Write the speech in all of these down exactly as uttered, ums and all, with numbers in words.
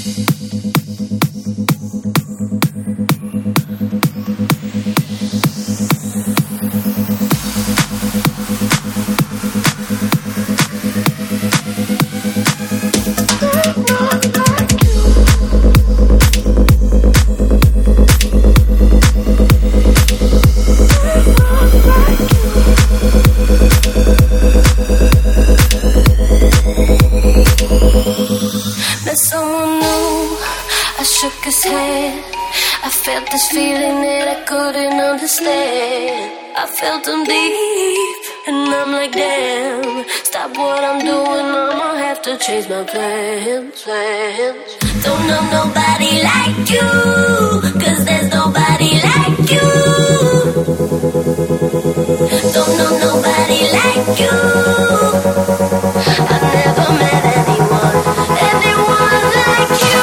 Met someone new, I shook his hand. I felt this feeling that I couldn't understand. I felt him deep, and I'm like, damn. Stop what I'm doing, I'ma have to change my plans, plans. Don't know nobody like you, cause there's nobody like you. Don't know nobody like you. I've never met anyone, anyone like you.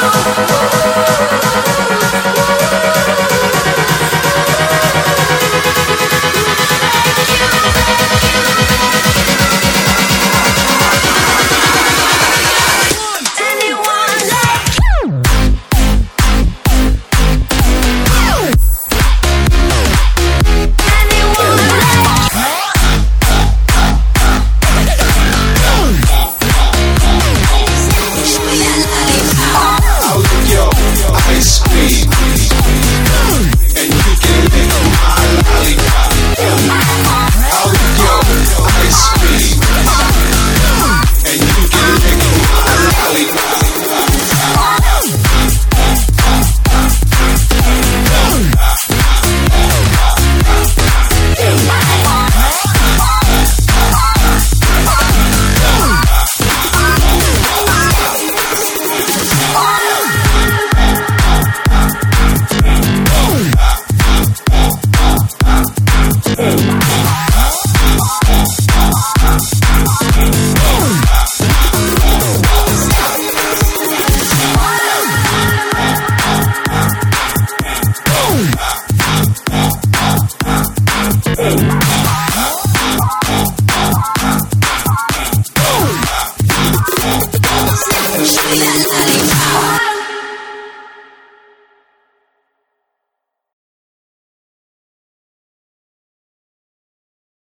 Show me that lollipop.